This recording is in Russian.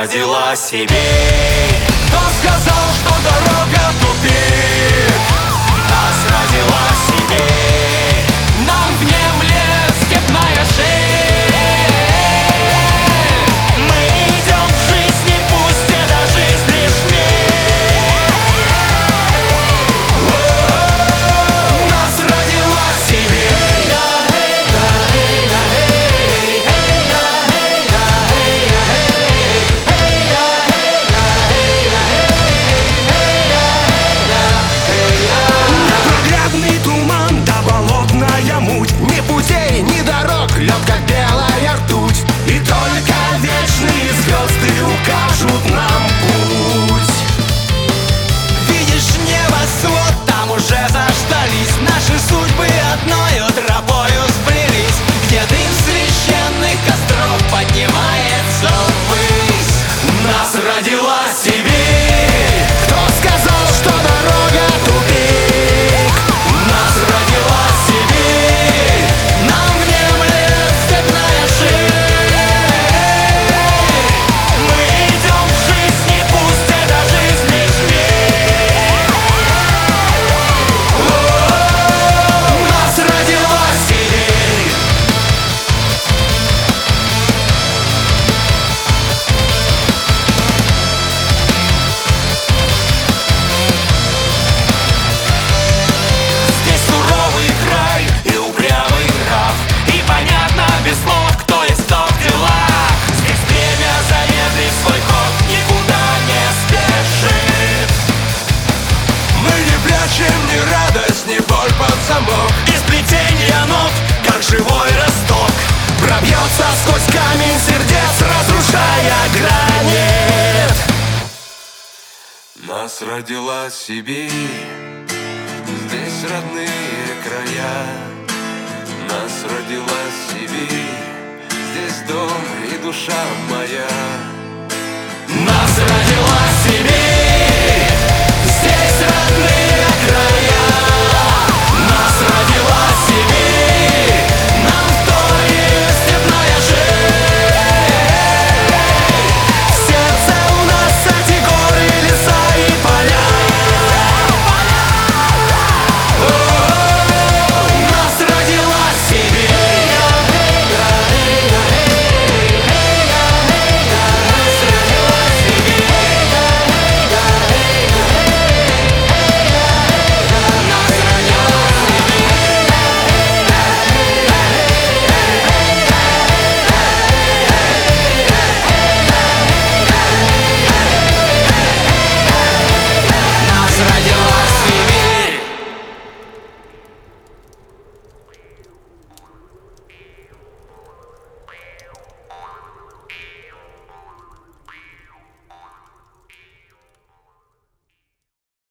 родила Сибирь. Кто сказал, что дорога тупик? Нас родила Сибирь. Нам внемлет степная шея. Мы идем в жизни, пусть эта жизнь лишь миг. Нас родила Сибирь. Непроглядный туман да болотная муть, ни путей, ни дорог, лед как белая ртуть. И только вечные звезды укажут нам путь. Видишь небосвод, там уже заждались. Наши судьбы одною тропою сплелись. Где дым священных костров поднимается ввысь. Нас родила Сибирь. Кто сказал, что дорога тупик? Нас родила Сибирь. Нам внемлет степная ширь. Мы идем в жизни, пусть эта жизнь лишь миг. Нас родила Сибирь. Здесь суровый край и упрямый нрав. И понятно без слов, кто есть кто в делах. Здесь время, замедлив свой ход, никуда не спешит. Мы не прячем ни радость, ни боль под замок. Из плетения нот, как живой росток, Пробьется сквозь камень сердец, разрушая гранит. Нас родила Сибирь, здесь родные края. Нас родила Сибирь, здесь дом и душа моя.